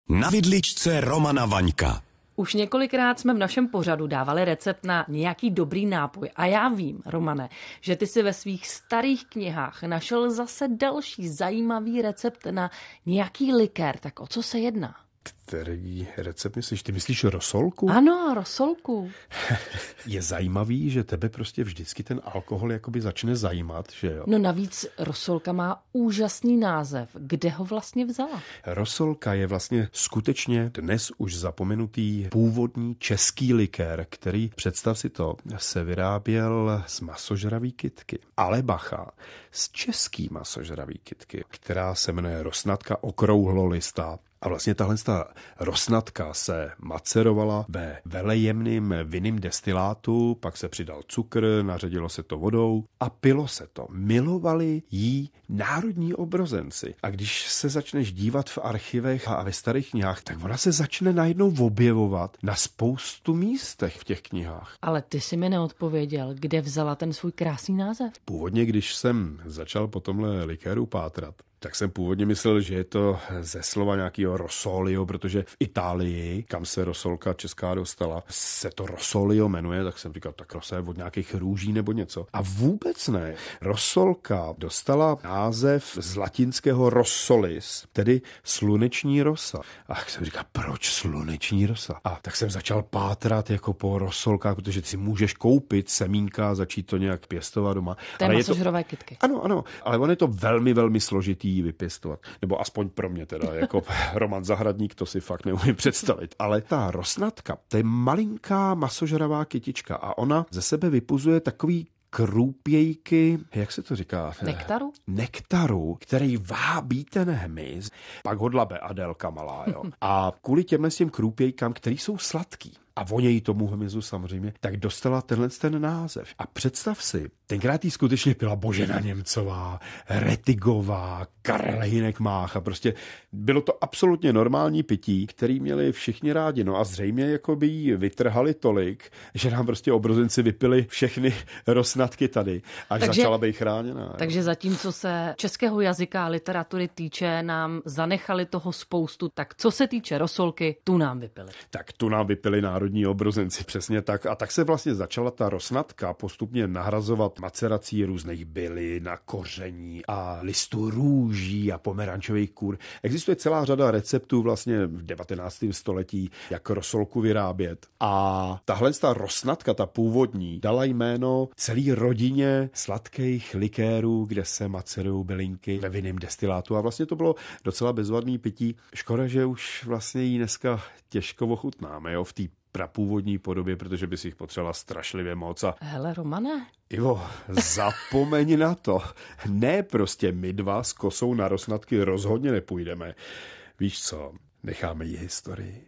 Na vidličce Romana Vaňka. Už několikrát jsme v našem pořadu dávali recept na nějaký dobrý nápoj. A já vím, Romane, že ty si ve svých starých knihách našel zase další zajímavý recept na nějaký likér. Tak o co se jedná? Který recept myslíš? Ty myslíš rosolku? Ano, rosolku. Je zajímavý, že tebe prostě vždycky ten alkohol jakoby začne zajímat, že jo? No navíc rosolka má úžasný název. Kde ho vlastně vzala? Rosolka je vlastně skutečně dnes už zapomenutý původní český likér, který, představ si to, se vyráběl z masožravý kytky. Ale bacha, z český masožravý kytky, která se jmenuje rosnatka okrouhlolistá. A vlastně tahle rosnatka se macerovala ve velejemným vinným destilátu, pak se přidal cukr, naředilo se to vodou a pilo se to. Milovali jí národní obrozenci. A když se začneš dívat v archivech a ve starých knihách, tak ona se začne najednou objevovat na spoustu místech v těch knihách. Ale ty si mi neodpověděl, kde vzala ten svůj krásný název. Původně, když jsem začal po tomhle likéru pátrat, tak jsem původně myslel, že je to ze slova nějakého rosolio, protože v Itálii, kam se rosolka česká dostala, se to rosolio jmenuje, tak jsem říkal, tak rosa je od nějakých růží nebo něco. A vůbec ne. Rosolka dostala název z latinského rossolis, tedy sluneční rosa. A tak jsem říkal, proč sluneční rosa? A tak jsem začal pátrat jako po rosolkách, protože ty si můžeš koupit semínka a začít to nějak pěstovat doma. To je masožrové kytky. Ano, ale on je to velmi, velmi složitý vypěstovat. Nebo aspoň pro mě teda, jako Roman Zahradník, to si fakt neumím představit. Ale ta rosnatka, to je malinká masožravá kytička a ona ze sebe vypuzuje takový krůpějky, jak se to říká? Nektaru? Nektaru, který vábí ten hmyz. Pak ho dlabe Adélka malá, jo. A kvůli těm krůpějkám, který jsou sladký, a vonějí tomu hmyzu samozřejmě, tak dostala ten název. A představ si, tenkrát jí skutečně pila Božena Němcová, Retigová, Karel Hynek Mách a prostě bylo to absolutně normální pití, který měli všichni rádi. No a zřejmě jako by jí vytrhali tolik, že nám prostě obrozenci vypili všechny rosnatky tady, až začala být chráněná. Takže zatímco se českého jazyka a literatury týče, nám zanechali toho spoustu, tak co se týče rosolky, tu nám vypili. Tak tu nám vypili národní obrozenci, přesně tak. A tak se vlastně začala ta rosnatka postupně nahrazovat macerací různých bylin a koření a listů růží a pomerančových kůr. Existuje celá řada receptů vlastně v 19. století, jak rosolku vyrábět. A tahle rosnatka, ta původní, dala jméno celý rodině sladkých likérů, kde se macerují bylinky ve vinném destilátu. A vlastně to bylo docela bezvadný pití. Škoda, že už vlastně ji dneska těžko ochutnáme, jo, v té prapůvodní podobě, protože by si jich potřebovala strašlivě moc. A hele, Romane. Ivo, zapomeň na to. Ne, prostě my dva s kosou na rosnatky rozhodně nepůjdeme. Víš co, necháme jí historii.